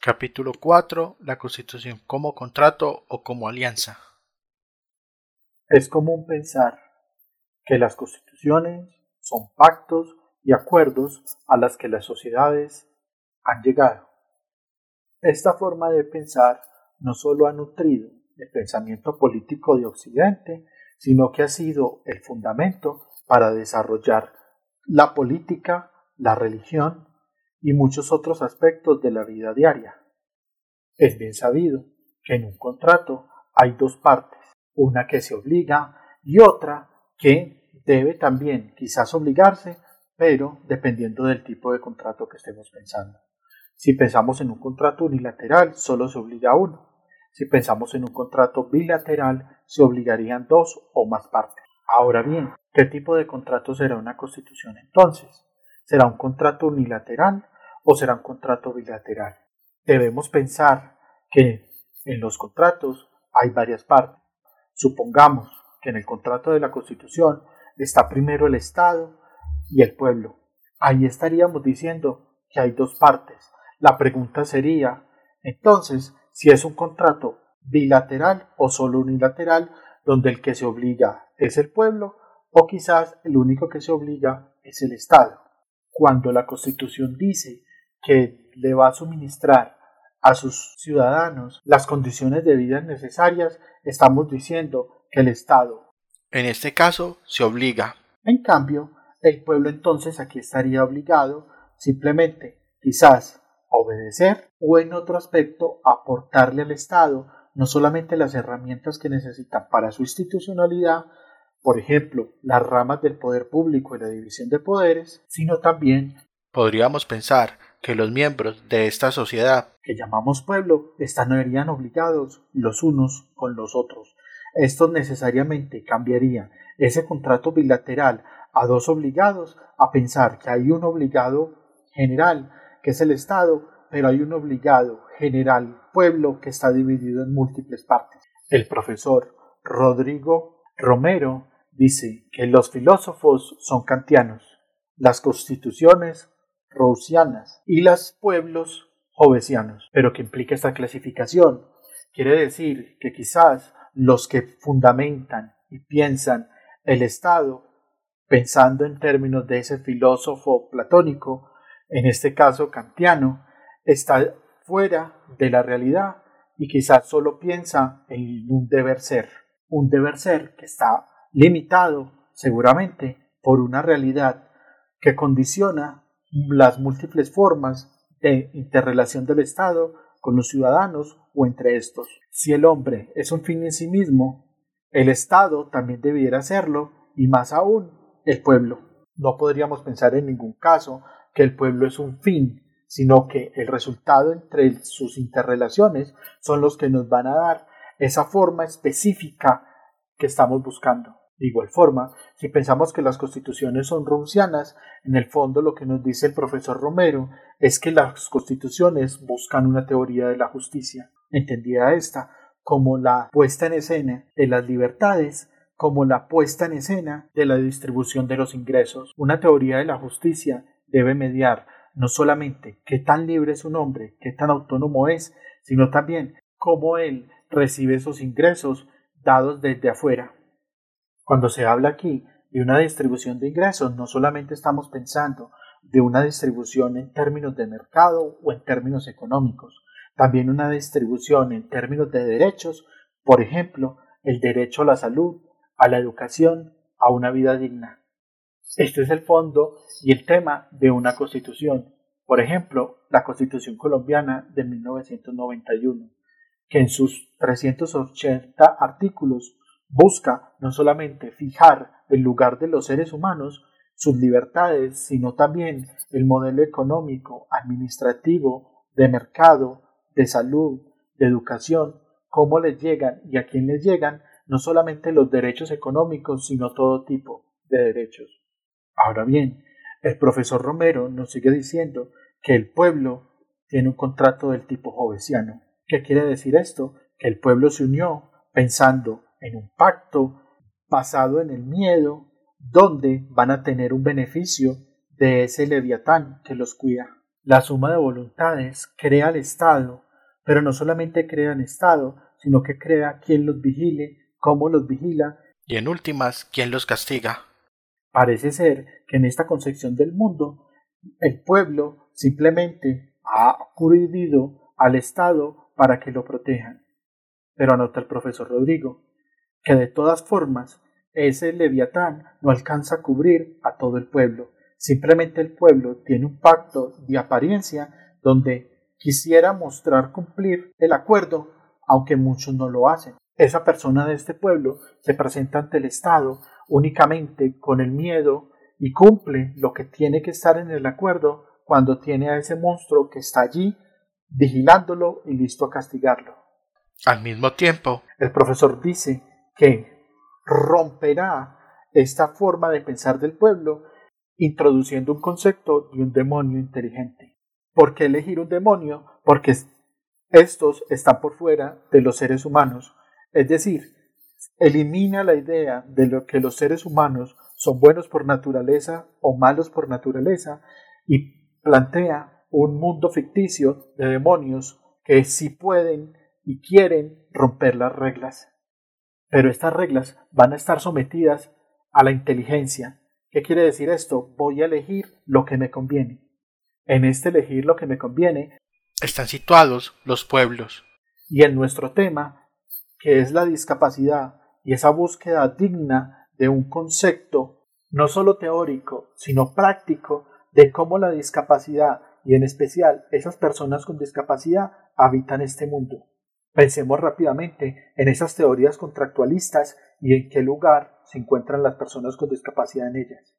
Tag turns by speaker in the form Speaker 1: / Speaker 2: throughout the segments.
Speaker 1: Capítulo 4. La Constitución como contrato o como alianza.
Speaker 2: Es común pensar que las constituciones son pactos y acuerdos a los que las sociedades han llegado. Esta forma de pensar no solo ha nutrido el pensamiento político de Occidente, sino que ha sido el fundamento para desarrollar la política, la religión y muchos otros aspectos de la vida diaria. Es bien sabido que en un contrato hay dos partes, una que se obliga y otra que debe también quizás obligarse, pero dependiendo del tipo de contrato que estemos pensando. Si pensamos en un contrato unilateral, solo se obliga a uno. Si pensamos en un contrato bilateral, se obligarían dos o más partes. Ahora bien, ¿qué tipo de contrato será una constitución entonces? ¿Será un contrato unilateral o será un contrato bilateral? Debemos pensar que en los contratos hay varias partes. Supongamos que en el contrato de la Constitución está primero el Estado y el pueblo. Ahí estaríamos diciendo que hay dos partes. La pregunta sería, entonces, si es un contrato bilateral o solo unilateral, donde el que se obliga es el pueblo o quizás el único que se obliga es el Estado. Cuando la Constitución dice que le va a suministrar a sus ciudadanos las condiciones de vida necesarias, estamos diciendo que el Estado,
Speaker 1: en este caso, se obliga.
Speaker 2: En cambio, el pueblo entonces aquí estaría obligado simplemente, quizás, a obedecer o en otro aspecto aportarle al Estado no solamente las herramientas que necesita para su institucionalidad, por ejemplo, las ramas del poder público y la división de poderes, sino también
Speaker 1: podríamos pensar que los miembros de esta sociedad
Speaker 2: que llamamos pueblo estarían obligados los unos con los otros. Esto necesariamente cambiaría ese contrato bilateral a dos obligados a pensar que hay un obligado general, que es el Estado, pero hay un obligado general pueblo que está dividido en múltiples partes. El profesor Rodrigo Romero dice que los filósofos son kantianos, las constituciones rawlsianas y los pueblos hobbesianos. Pero ¿qué implica esta clasificación? Quiere decir que quizás los que fundamentan y piensan el Estado, pensando en términos de ese filósofo platónico, en este caso kantiano, está fuera de la realidad y quizás solo piensa en un deber ser que está limitado seguramente por una realidad que condiciona las múltiples formas de interrelación del Estado con los ciudadanos o entre estos. Si el hombre es un fin en sí mismo, el Estado también debiera serlo y más aún el pueblo. No podríamos pensar en ningún caso que el pueblo es un fin, sino que el resultado entre sus interrelaciones son los que nos van a dar esa forma específica que estamos buscando. De igual forma, si pensamos que las constituciones son rawlsianas, en el fondo lo que nos dice el profesor Romero es que las constituciones buscan una teoría de la justicia, entendida esta como la puesta en escena de las libertades, como la puesta en escena de la distribución de los ingresos. Una teoría de la justicia debe mediar no solamente qué tan libre es un hombre, qué tan autónomo es, sino también cómo él recibe esos ingresos dados desde afuera. Cuando se habla aquí de una distribución de ingresos, no solamente estamos pensando de una distribución en términos de mercado o en términos económicos, también una distribución en términos de derechos, por ejemplo, el derecho a la salud, a la educación, a una vida digna. Este es el fondo y el tema de una constitución. Por ejemplo, la Constitución colombiana de 1991, que en sus 380 artículos busca no solamente fijar el lugar de los seres humanos, sus libertades, sino también el modelo económico, administrativo, de mercado, de salud, de educación, cómo les llegan y a quién les llegan no solamente los derechos económicos, sino todo tipo de derechos. Ahora bien, el profesor Romero nos sigue diciendo que el pueblo tiene un contrato del tipo hobbesiano. ¿Qué quiere decir esto? Que el pueblo se unió pensando en un pacto basado en el miedo, donde van a tener un beneficio de ese leviatán que los cuida. La suma de voluntades crea el Estado, pero no solamente crea el Estado, sino que crea quién los vigile, cómo los vigila,
Speaker 1: y en últimas, ¿quién los castiga?
Speaker 2: Parece ser que en esta concepción del mundo, el pueblo simplemente ha acudido al Estado para que lo protejan. Pero anota el profesor Rodrigo, que de todas formas, ese leviatán no alcanza a cubrir a todo el pueblo. Simplemente el pueblo tiene un pacto de apariencia donde quisiera mostrar cumplir el acuerdo, aunque muchos no lo hacen. Esa persona de este pueblo se presenta ante el Estado únicamente con el miedo y cumple lo que tiene que estar en el acuerdo cuando tiene a ese monstruo que está allí vigilándolo y listo a castigarlo.
Speaker 1: Al mismo tiempo,
Speaker 2: el profesor dice que romperá esta forma de pensar del pueblo introduciendo un concepto de un demonio inteligente. ¿Por qué elegir un demonio? Porque estos están por fuera de los seres humanos, es decir, elimina la idea de lo que los seres humanos son buenos por naturaleza o malos por naturaleza y plantea un mundo ficticio de demonios que sí pueden y quieren romper las reglas. Pero estas reglas van a estar sometidas a la inteligencia. ¿Qué quiere decir esto? Voy a elegir lo que me conviene. En este elegir lo que me conviene
Speaker 1: están situados los pueblos.
Speaker 2: Y en nuestro tema, que es la discapacidad y esa búsqueda digna de un concepto no solo teórico, sino práctico de cómo la discapacidad y en especial esas personas con discapacidad habitan este mundo. Pensemos rápidamente en esas teorías contractualistas y en qué lugar se encuentran las personas con discapacidad en ellas.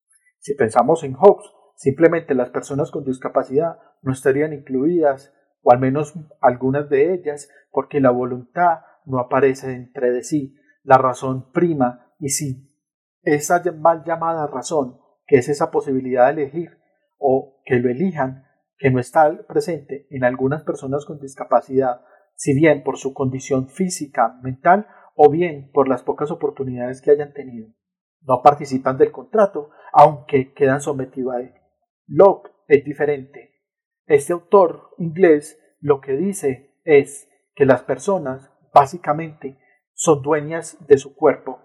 Speaker 2: Si pensamos en Hobbes, simplemente las personas con discapacidad no estarían incluidas, o al menos algunas de ellas, porque la voluntad no aparece entre de sí, la razón prima, y si esa mal llamada razón, que es esa posibilidad de elegir, o que lo elijan, que no está presente en algunas personas con discapacidad, si bien por su condición física, mental, o bien por las pocas oportunidades que hayan tenido. No participan del contrato, aunque quedan sometidos a él. Locke es diferente. Este autor inglés lo que dice es que las personas, básicamente, son dueñas de su cuerpo.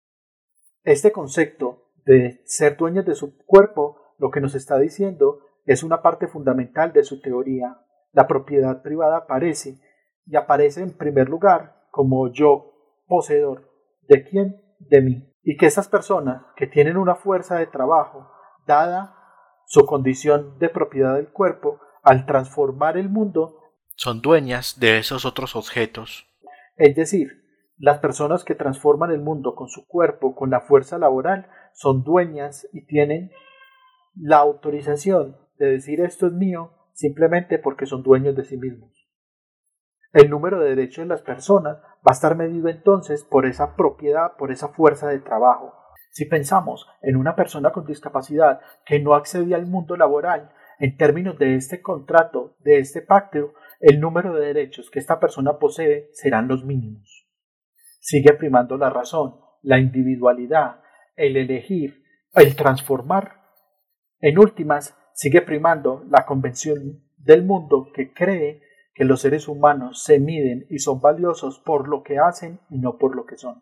Speaker 2: Este concepto de ser dueñas de su cuerpo, lo que nos está diciendo es una parte fundamental de su teoría. La propiedad privada aparece, y aparece en primer lugar como yo, poseedor. ¿De quién? De mí. Y que esas personas que tienen una fuerza de trabajo, dada su condición de propiedad del cuerpo, al transformar el mundo,
Speaker 1: son dueñas de esos otros objetos.
Speaker 2: Es decir, las personas que transforman el mundo con su cuerpo, con la fuerza laboral, son dueñas y tienen la autorización de decir esto es mío simplemente porque son dueños de sí mismos. El número de derechos de las personas va a estar medido entonces por esa propiedad, por esa fuerza de trabajo. Si pensamos en una persona con discapacidad que no accede al mundo laboral, en términos de este contrato, de este pacto, el número de derechos que esta persona posee serán los mínimos. Sigue primando la razón, la individualidad, el elegir, el transformar. En últimas, sigue primando la convención del mundo que cree que los seres humanos se miden y son valiosos por lo que hacen y no por lo que son.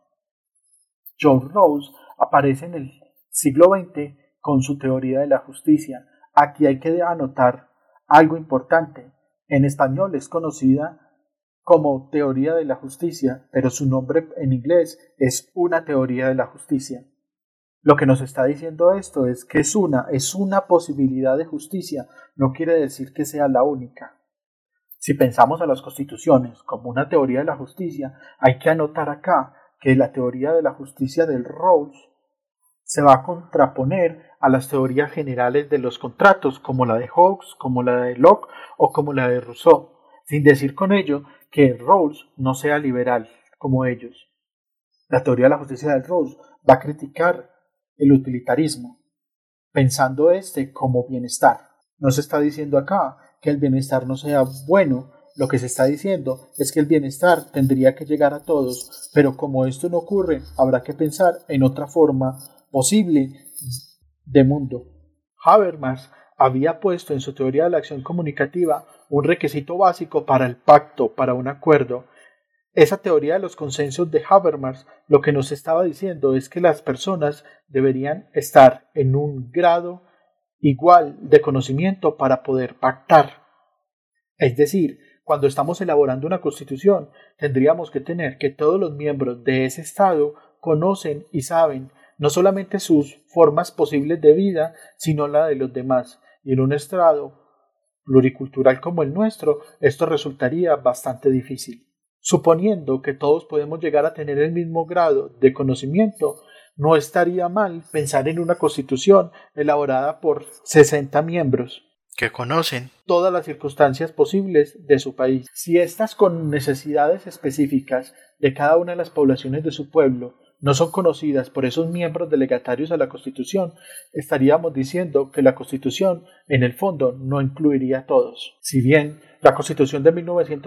Speaker 2: John Rawls aparece en el siglo XX con su teoría de la justicia. Aquí hay que anotar algo importante. En español es conocida como teoría de la justicia, pero su nombre en inglés es una teoría de la justicia. Lo que nos está diciendo esto es que es una posibilidad de justicia, no quiere decir que sea la única. Si pensamos a las constituciones como una teoría de la justicia, hay que anotar acá que la teoría de la justicia del Rawls se va a contraponer a las teorías generales de los contratos, como la de Hobbes, como la de Locke o como la de Rousseau, sin decir con ello que Rawls no sea liberal como ellos. La teoría de la justicia del Rawls va a criticar el utilitarismo, pensando como bienestar. No se está diciendo acá que el bienestar no sea bueno, lo que se está diciendo es que el bienestar tendría que llegar a todos, pero como esto no ocurre, habrá que pensar en otra forma posible de mundo. Habermas había puesto en su teoría de la acción comunicativa un requisito básico para el pacto, para un acuerdo. Esa teoría de los consensos de Habermas lo que nos estaba diciendo es que las personas deberían estar en un grado igual de conocimiento para poder pactar. Es decir, cuando estamos elaborando una constitución, tendríamos que tener que todos los miembros de ese Estado conocen y saben no solamente sus formas posibles de vida, sino la de los demás. Y en un Estado pluricultural como el nuestro, esto resultaría bastante difícil. Suponiendo que todos podemos llegar a tener el mismo grado de conocimiento, no estaría mal pensar en una constitución elaborada por 60 miembros
Speaker 1: que conocen
Speaker 2: todas las circunstancias posibles de su país. Si estas con necesidades específicas de cada una de las poblaciones de su pueblo no son conocidas por esos miembros delegatarios a la Constitución, estaríamos diciendo que la Constitución, en el fondo, no incluiría a todos. Si bien la Constitución de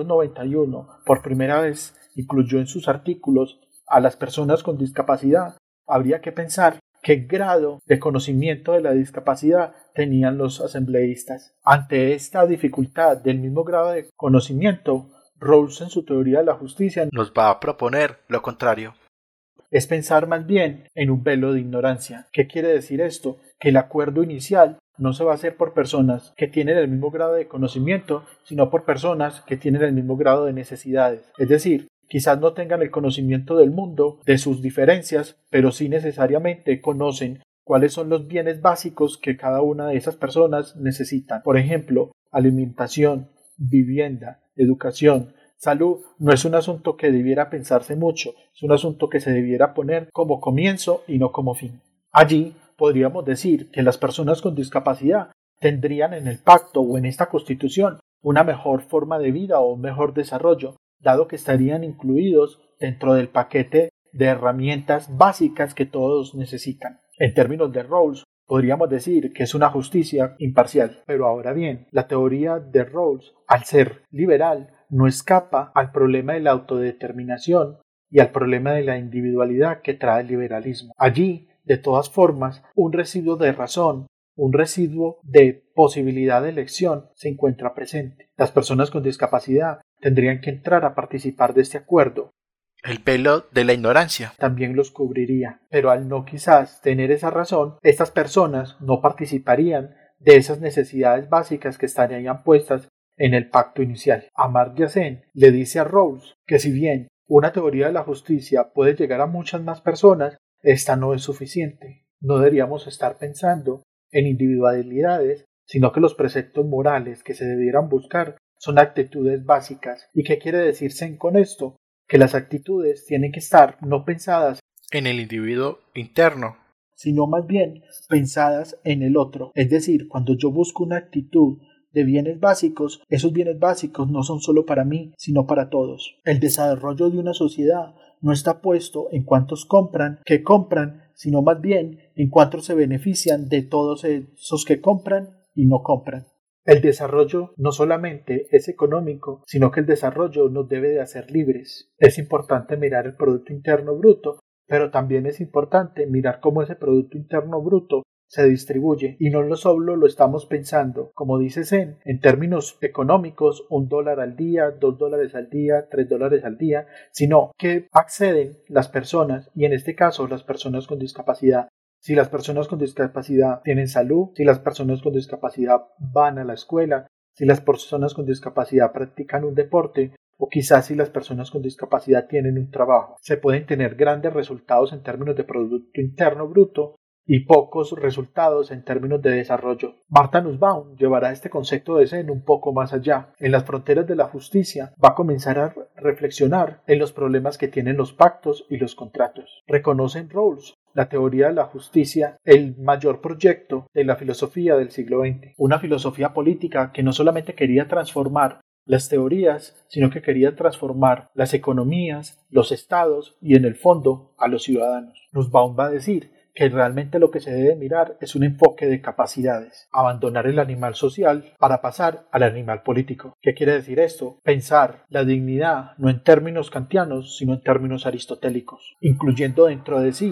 Speaker 2: 1991 por primera vez incluyó en sus artículos a las personas con discapacidad, habría que pensar qué grado de conocimiento de la discapacidad tenían los asambleístas. Ante esta dificultad del mismo grado de conocimiento, Rawls en su teoría de la justicia
Speaker 1: nos va a proponer lo contrario.
Speaker 2: Es pensar más bien en un velo de ignorancia. ¿Qué quiere decir esto? Que el acuerdo inicial no se va a hacer por personas que tienen el mismo grado de conocimiento, sino por personas que tienen el mismo grado de necesidades. Es decir, quizás no tengan el conocimiento del mundo, de sus diferencias, pero sí necesariamente conocen cuáles son los bienes básicos que cada una de esas personas necesitan. Por ejemplo, alimentación, vivienda, educación. Salud no es un asunto que debiera pensarse mucho, es un asunto que se debiera poner como comienzo y no como fin. Allí podríamos decir que las personas con discapacidad tendrían en el pacto o en esta constitución una mejor forma de vida o un mejor desarrollo, dado que estarían incluidos dentro del paquete de herramientas básicas que todos necesitan. En términos de Rawls, podríamos decir que es una justicia imparcial. Pero ahora bien, la teoría de Rawls, al ser liberal, no escapa al problema de la autodeterminación y al problema de la individualidad que trae el liberalismo. Allí, de todas formas, un residuo de razón, un residuo de posibilidad de elección se encuentra presente. Las personas con discapacidad tendrían que entrar a participar de este acuerdo.
Speaker 1: El velo de la ignorancia
Speaker 2: también los cubriría, pero al no quizás tener esa razón, estas personas no participarían de esas necesidades básicas que estarían puestas en el pacto inicial. Amartya Sen le dice a Rawls que si bien una teoría de la justicia puede llegar a muchas más personas, esta no es suficiente. No deberíamos estar pensando en individualidades, sino que los preceptos morales que se debieran buscar son actitudes básicas. ¿Y qué quiere decir Sen con esto? Que las actitudes tienen que estar no pensadas
Speaker 1: en el individuo interno,
Speaker 2: sino más bien pensadas en el otro. Es decir, cuando yo busco una actitud de bienes básicos, esos bienes básicos no son solo para mí, sino para todos. El desarrollo de una sociedad no está puesto en cuántos compran, qué compran, sino más bien en cuántos se benefician de todos esos que compran y no compran. El desarrollo no solamente es económico, sino que el desarrollo nos debe de hacer libres. Es importante mirar el Producto Interno Bruto, pero también es importante mirar cómo ese Producto Interno Bruto se distribuye, y no solo lo estamos pensando, como dice Sen, en términos económicos, $1 al día, $2 al día, $3 al día, sino que acceden las personas, y en este caso las personas con discapacidad. Si las personas con discapacidad tienen salud, si las personas con discapacidad van a la escuela, si las personas con discapacidad practican un deporte, o quizás si las personas con discapacidad tienen un trabajo, se pueden tener grandes resultados en términos de Producto Interno Bruto y pocos resultados en términos de desarrollo. Martha Nussbaum llevará este concepto de Sen un poco más allá. En las fronteras de la justicia va a comenzar a reflexionar en los problemas que tienen los pactos y los contratos. Reconoce en Rawls la teoría de la justicia el mayor proyecto de la filosofía del siglo XX. Una filosofía política que no solamente quería transformar las teorías, sino que quería transformar las economías, los estados y en el fondo a los ciudadanos. Nussbaum va a decir que realmente lo que se debe mirar es un enfoque de capacidades, abandonar el animal social para pasar al animal político. ¿Qué quiere decir esto? Pensar la dignidad no en términos kantianos, sino en términos aristotélicos, incluyendo dentro de sí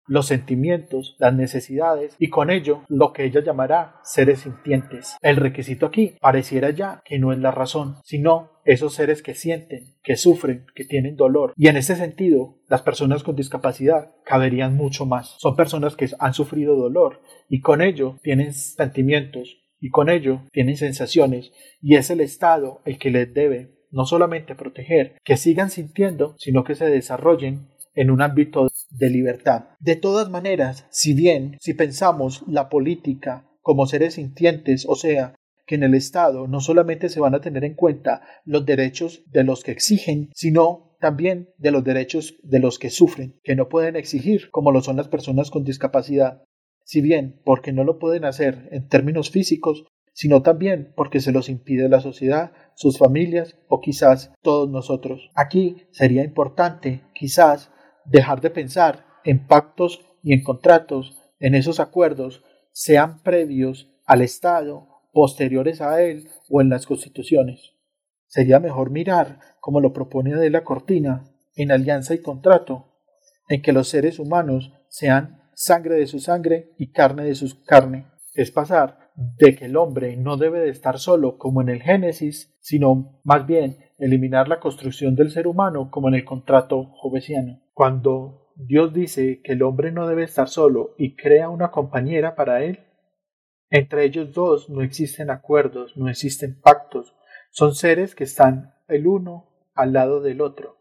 Speaker 2: los sentimientos, las necesidades y con ello lo que ella llamará seres sintientes. El requisito aquí pareciera ya que no es la razón, sino esos seres que sienten, que sufren, que tienen dolor. Y en este sentido, las personas con discapacidad caberían mucho más. Son personas que han sufrido dolor y con ello tienen sentimientos y con ello tienen sensaciones y es el Estado el que les debe no solamente proteger, que sigan sintiendo, sino que se desarrollen en un ámbito de libertad. De todas maneras, si pensamos la política como seres sintientes, o sea, que en el Estado no solamente se van a tener en cuenta los derechos de los que exigen, sino también de los derechos de los que sufren, que no pueden exigir como lo son las personas con discapacidad, si bien porque no lo pueden hacer en términos físicos, sino también porque se los impide la sociedad, sus familias o quizás todos nosotros. Aquí sería importante quizás dejar de pensar en pactos y en contratos, en esos acuerdos, sean previos al Estado, posteriores a él o en las constituciones. Sería mejor mirar, como lo propone Adela Cortina, en alianza y contrato, en que los seres humanos sean sangre de su sangre y carne de su carne. Es pasar de que el hombre no debe de estar solo como en el Génesis, sino más bien eliminar la construcción del ser humano como en el contrato jovesiano. Cuando Dios dice que el hombre no debe estar solo y crea una compañera para él, entre ellos dos no existen acuerdos, no existen pactos, son seres que están el uno al lado del otro,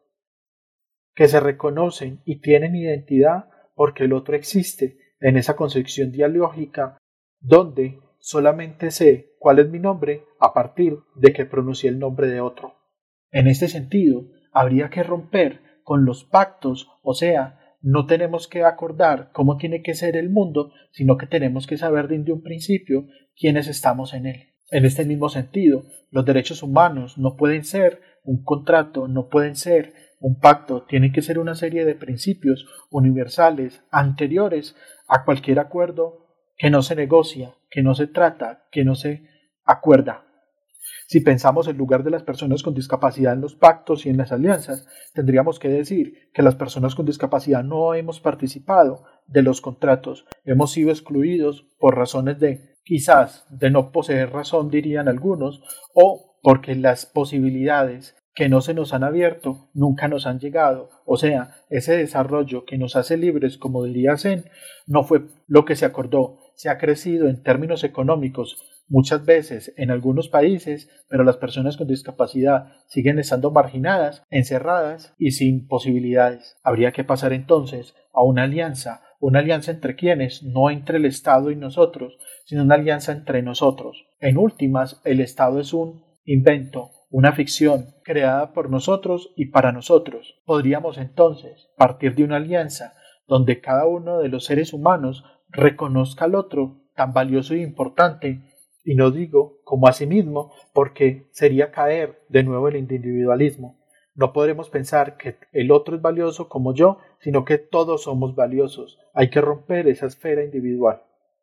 Speaker 2: que se reconocen y tienen identidad porque el otro existe en esa concepción dialógica donde solamente sé cuál es mi nombre a partir de que pronuncié el nombre de otro. En este sentido, habría que romper con los pactos, o sea, no tenemos que acordar cómo tiene que ser el mundo, sino que tenemos que saber desde un principio quiénes estamos en él. En este mismo sentido, los derechos humanos no pueden ser un contrato, no pueden ser un pacto, tienen que ser una serie de principios universales anteriores a cualquier acuerdo que no se negocia, que no se trata, que no se acuerda. Si pensamos el lugar de las personas con discapacidad en los pactos y en las alianzas, tendríamos que decir que las personas con discapacidad no hemos participado de los contratos, hemos sido excluidos por razones quizás de no poseer razón, dirían algunos, o porque las posibilidades que no se nos han abierto nunca nos han llegado, o sea, ese desarrollo que nos hace libres, como diría Zen, no fue lo que se acordó. Se ha crecido en términos económicos muchas veces en algunos países, pero las personas con discapacidad siguen estando marginadas, encerradas y sin posibilidades. Habría que pasar entonces a una alianza entre quienes, no entre el Estado y nosotros, sino una alianza entre nosotros. En últimas, el Estado es un invento, una ficción creada por nosotros y para nosotros. Podríamos entonces partir de una alianza donde cada uno de los seres humanos reconozca al otro tan valioso e importante, y no digo como a sí mismo porque sería caer de nuevo en el individualismo. No podremos pensar que el otro es valioso como yo, sino que todos somos valiosos. Hay que romper esa esfera individual.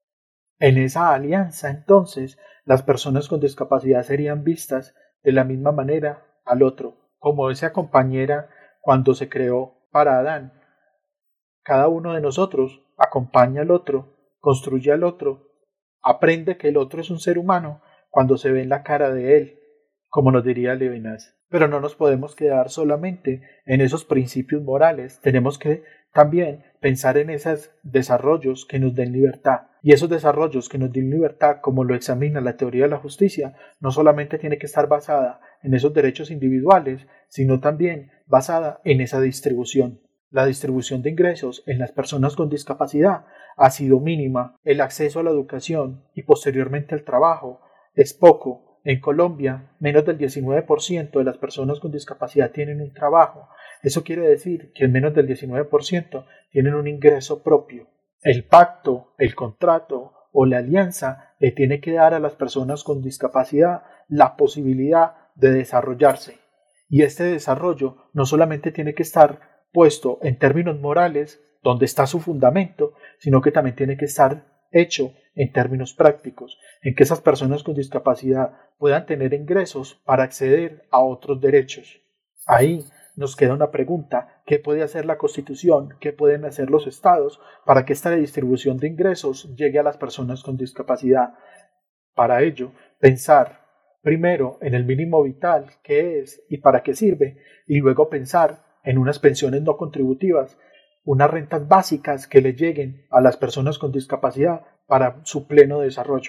Speaker 2: En esa alianza, entonces, las personas con discapacidad serían vistas de la misma manera al otro, como esa compañera cuando se creó para Adán. Cada uno de nosotros acompaña al otro, construye al otro, aprende que el otro es un ser humano cuando se ve en la cara de él, como nos diría Levinas. Pero no nos podemos quedar solamente en esos principios morales, tenemos que también pensar en esos desarrollos que nos den libertad. Y esos desarrollos que nos den libertad, como lo examina la teoría de la justicia, no solamente tiene que estar basada en esos derechos individuales, sino también basada en esa distribución. La distribución de ingresos en las personas con discapacidad ha sido mínima, el acceso a la educación y posteriormente al trabajo es poco. En Colombia, menos del 19% de las personas con discapacidad tienen un trabajo. Eso quiere decir que menos del 19% tienen un ingreso propio. El pacto, el contrato o la alianza le tiene que dar a las personas con discapacidad la posibilidad de desarrollarse. Y este desarrollo no solamente tiene que estar puesto en términos morales, donde está su fundamento, sino que también tiene que estar hecho en términos prácticos, en que esas personas con discapacidad puedan tener ingresos para acceder a otros derechos. Ahí Nos queda una pregunta: ¿qué puede hacer la Constitución? ¿Qué pueden hacer los estados para que esta distribución de ingresos llegue a las personas con discapacidad? Para ello, pensar primero en el mínimo vital, qué es y para qué sirve, y luego pensar en unas pensiones no contributivas, unas rentas básicas que le lleguen a las personas con discapacidad para su pleno desarrollo.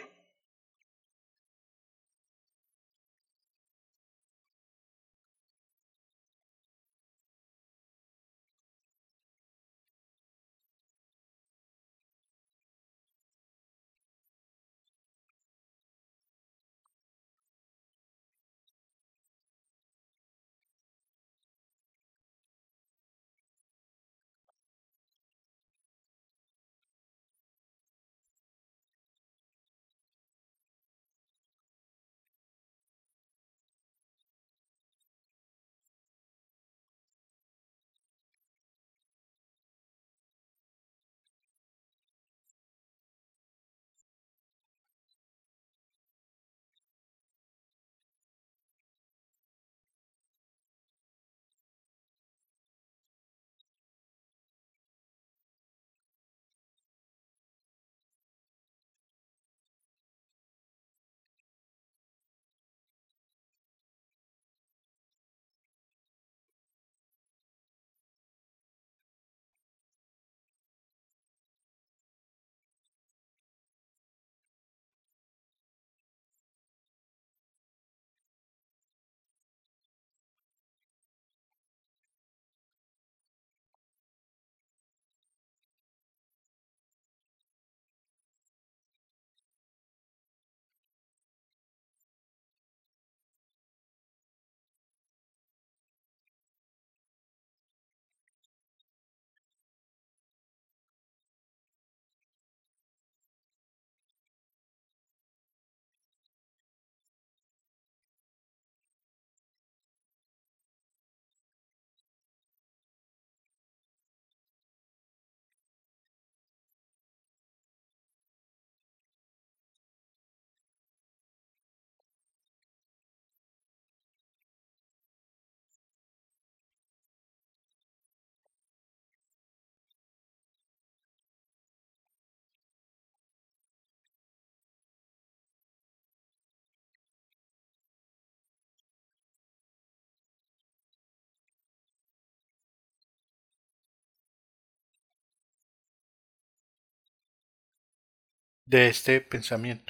Speaker 1: de este pensamiento.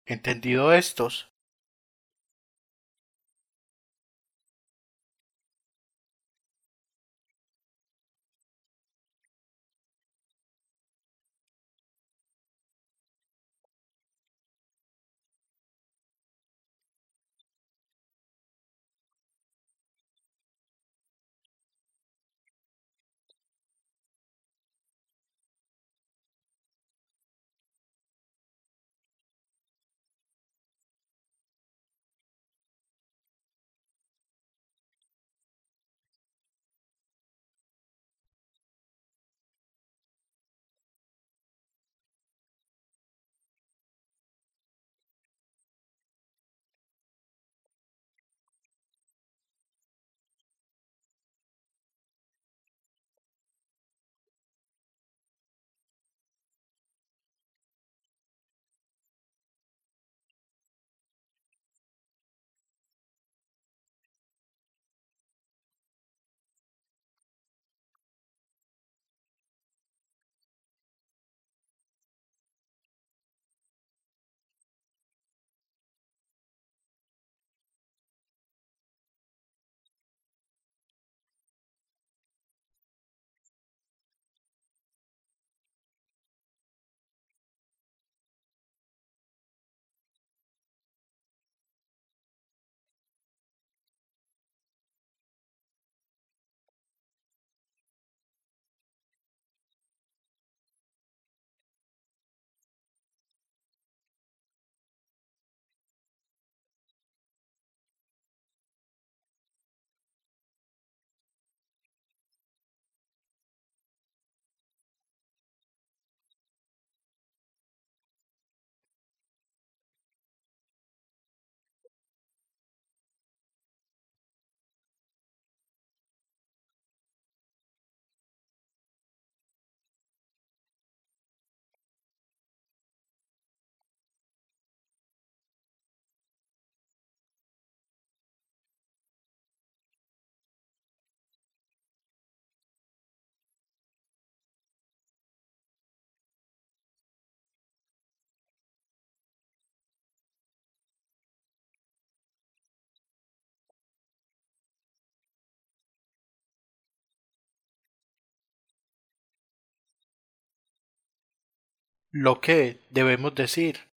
Speaker 1: Entendido estos, lo que debemos decir